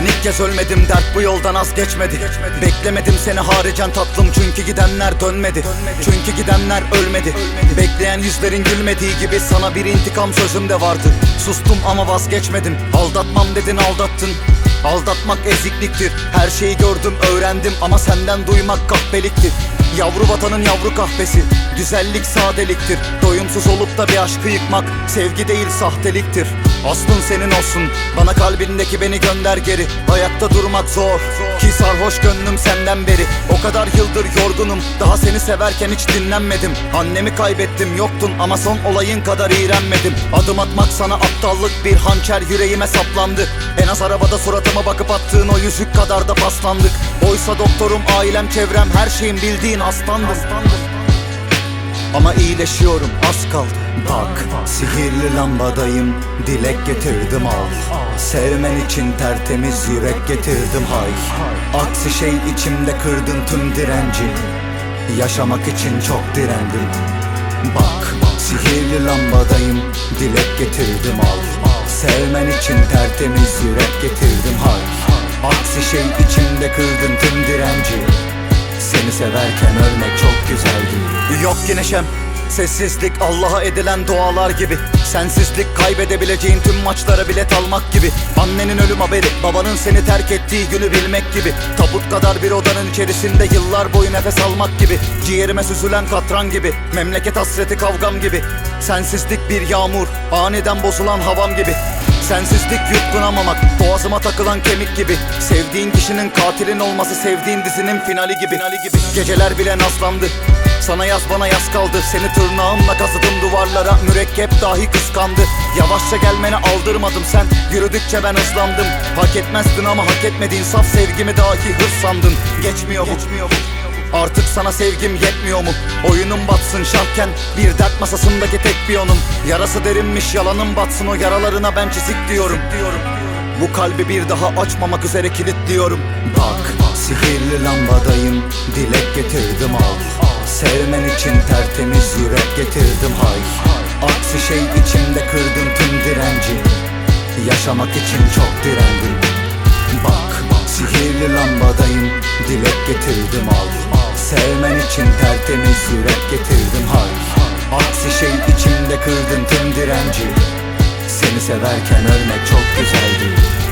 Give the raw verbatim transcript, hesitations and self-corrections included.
Ben ilk kez ölmedim, dert bu yoldan az geçmedi. Beklemedim seni haricen tatlım, çünkü gidenler dönmedi. Çünkü gidenler ölmedi. Bekleyen yüzlerin gülmediği gibi sana bir intikam sözüm de vardı. Sustum ama vazgeçmedim. Aldatmam dedin, aldattın. Aldatmak ezikliktir. Her şeyi gördüm, öğrendim ama senden duymak kahpeliktir. Yavru vatanın yavru kahvesi, güzellik sadeliktir. Doyumsuz olup da bir aşkı yıkmak sevgi değil sahteliktir. Aslın senin olsun, bana kalbindeki beni gönder geri. Ayakta durmak zor ki sarhoş gönlüm senden beri. O kadar yıldır yorgunum, daha seni severken hiç dinlenmedim. Annemi kaybettim, yoktun ama son olayın kadar iğrenmedim. Adım atmak sana aptallık, bir hançer yüreğime saplandı. En az arabada suratıma bakıp attığın o yüzük kadar da paslandık. Oysa doktorum, ailem, çevrem, her şeyin bildiğin aslandım. Ama iyileşiyorum, az kaldı. Bak, sihirli lambadayım, dilek getirdim al. Sevmen için tertemiz yürek getirdim hay. Aksi şey içimde kırdın tüm direnci. Yaşamak için çok direndim. Bak, sihirli lambadayım, dilek getirdim al. Sevmen için tertemiz yürek getirdim hay. Aksi şey içimde kırdın tüm direnci. Seni severken ölmek çok güzeldi. Yok ki neşem, sessizlik Allah'a edilen dualar gibi. Sensizlik kaybedebileceğin tüm maçlara bilet almak gibi. Annenin ölüm haberi, babanın seni terk ettiği günü bilmek gibi. Tabut kadar bir odanın içerisinde yıllar boyu nefes almak gibi. Ciğerime süzülen katran gibi, memleket hasreti kavgam gibi. Sensizlik bir yağmur, aniden bozulan havam gibi. Sensizlik yutkunamamak, boğazıma takılan kemik gibi. Sevdiğin kişinin katilin olması sevdiğin dizinin finali gibi, finali gibi. Geceler bile nazlandı, sana yaz bana yaz kaldı. Seni tırnağımla kazıdım duvarlara, mürekkep dahi kıskandı. Yavaşça gelmeni aldırmadım, sen yürüdükçe ben hızlandım. Hak etmezdin ama hak etmediğin saf sevgimi dahi hırs sandın. Geçmiyor bu, Geçmiyor bu. Artık sana sevgim yetmiyor mu? Oyunun batsın şahken bir dert masasındaki tek piyonum. Yarası derinmiş, yalanın batsın, o yaralarına ben çizik diyorum. Bu kalbi bir daha açmamak üzere kilitliyorum. Bak, sihirli lambadayım, dilek getirdim al. Sevmen için tertemiz yürek getirdim hay. Aksi şey içimde kırdın tüm direnci. Yaşamak için çok direndim. Bak, sihirli lambadayım, dilek getirdim al. Sevmen için tertemiz yürek getirdim hay. Aksi şey içimde kırdın tüm direnci. Seni severken ölmek çok güzeldi.